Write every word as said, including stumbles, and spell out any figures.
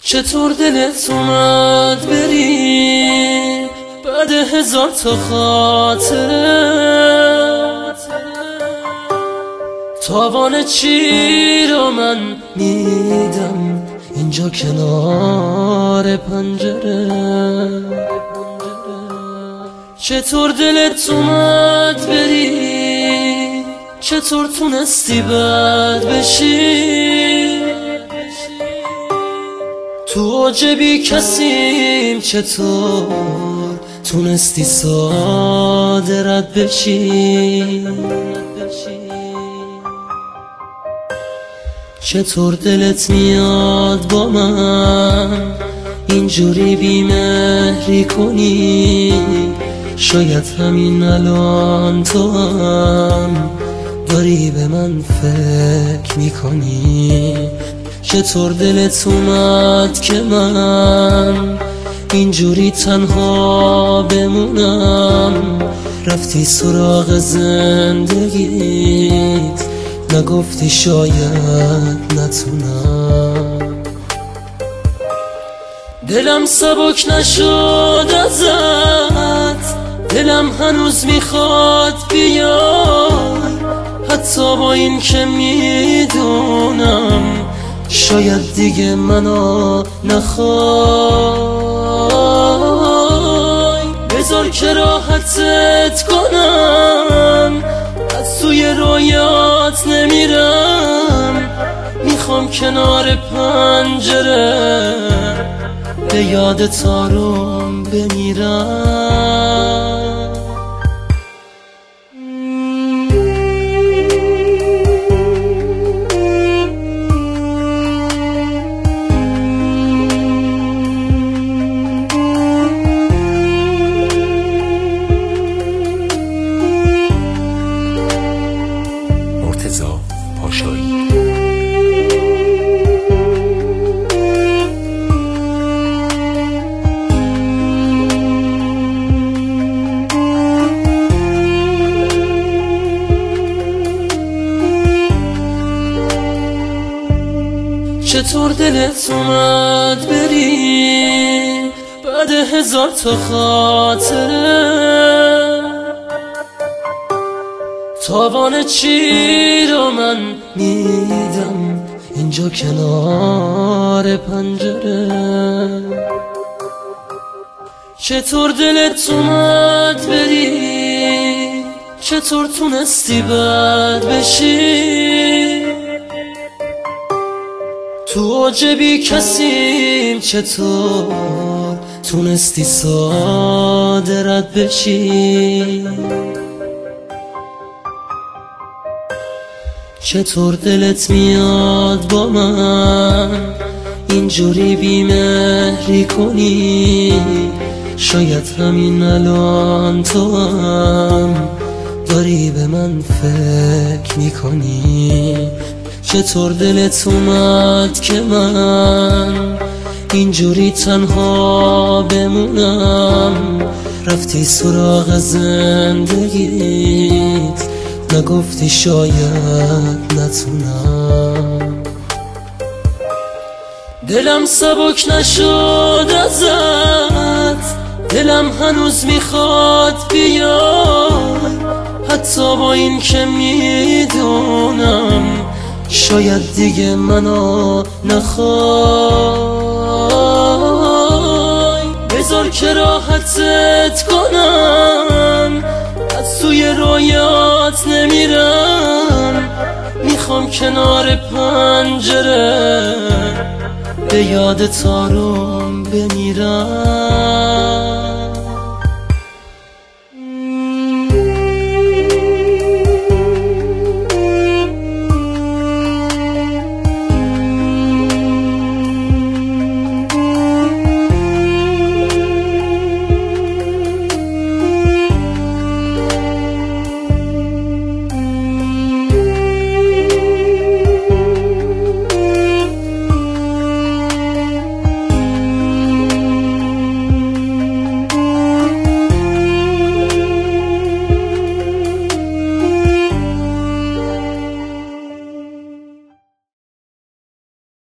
چطور دلت اومد بری بعد هزار تا خاطره؟ تاوان چی رو من میدم اینجا کنار پنجره. چطور دلت اومد بری، چطور تونستی بد بشی؟ تو اوج بی کسیم چطور تونستی ساده رد بشی؟ چطور دلت میاد با من اینجوری بی‌مهری کنی؟ شاید همین الان تو هم داری به من فکر میکنی. چطور دلت اومد که من اینجوری تنها بمونم؟ رفتی سراغ زندگیت، نگفتی شاید نتونم. دلم سبک نشد ازت، دلم هنوز میخواد بیای، حتی با این که میدونم شاید دیگه منو نخوای. بذار که راحتت کنم، از توی رویات نمیرم، میخوام کنار پنجره به یاد تارم بمیرم. چطور دلت اومد بری بعد هزار تا خاطره؟ تاوان چی رو من میدم اینجا کنار پنجره. چطور دلت اومد بری، چطور تونستی بد بشی؟ تو اوج بی کسیم چطور تونستی ساده رد بشی؟ چطور دلت میاد با من اینجوری بی‌مهری کنی؟ شاید همین الان تو هم داری به من فکر میکنی. چطور دلت اومد که من اینجوری تنها بمونم؟ رفتی سراغ زندگیت، نگفتی شاید نتونم. دلم سبک نشد ازت، دلم هنوز میخواد بیای، حتی با این که میدونم شاید دیگه منو نخوای. بذار که راحتت کنم، از توی رویات نمیرم، میخوام کنار پنجره به یاد تارم بمیرم.